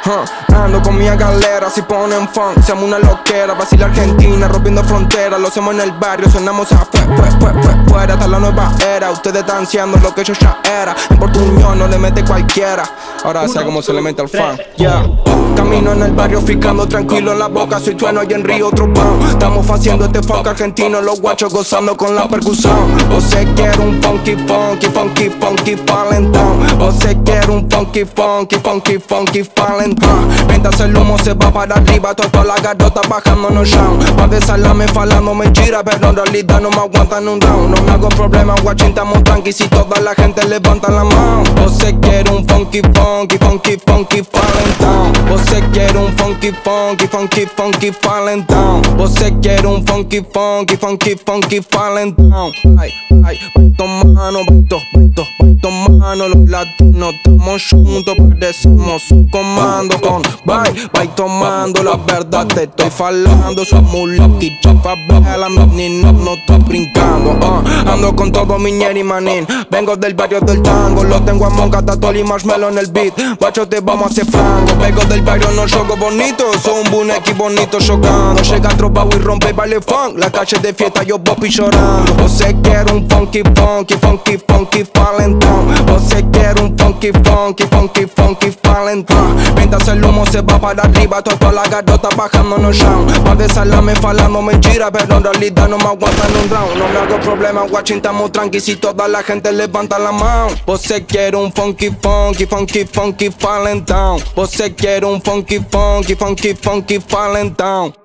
Ando con mi galera, si ponen funk, seamos una loquera. Brasil, Argentina, rompiendo fronteras. Lo hacemos en el barrio, sonamos fuera. Hasta la nueva era, ustedes están haciendo lo que yo ya era. En Portuñón no le mete cualquiera. Ahora sé cómo se le mete al funk, yeah. Camino en el barrio, ficando tranquilo en la boca. Soy trueno y en Río otro pound. Estamos haciendo este funk argentino, los guachos gozando con la percusión. Você quer un funky, funky, funky, funky falentón. Você quer un funky, funky, funky, funky falentón. Mientras el humo se va para arriba, toda la garota bajando no round. Pa' de salame falando mentira, pero en realidad no me aguantan un round. No me hago problema, guachín, estamos tranqui. Si toda la gente levanta la mano. Você quer un funky, funky, funky, funky falentón. Você quer un funky, funky, funky, funky falentón. Você quer un funky, funky, funky, funky falentón. Ay, ay, baito mano, baito mano. Los latinos estamos juntos, parecemos un comando con bye tomando. La verdad te estoy falando. Somos lucky, favela, ni no estoy brincando. Ando con todo mi ñeri manín. Vengo del barrio del tango. Lo tengo a Monca, Tatol y Marshmello en el beat. Bacho, te vamos a hacer franco. Vengo del barrio, no juego bonito. Soy un bonequi bonito jogando. Llega trovao y rompe y baile funk. La calle de fiesta, yo popi llorando. Você quer un funky, funky, funky, funky falentón. Você quer un funky, funky, funky, funky falentón. Mientras el humo se va para arriba, toda la garota bajando no round. Pa' de salame falando mentira, pero en realidad no me aguantan un round. No me hago problema, guachín, estamos tranqui. Si toda la gente levanta la mano. Você quer un funky, funky, funky, funky falentón. Você quer un funky, funky, funky, funky falentón.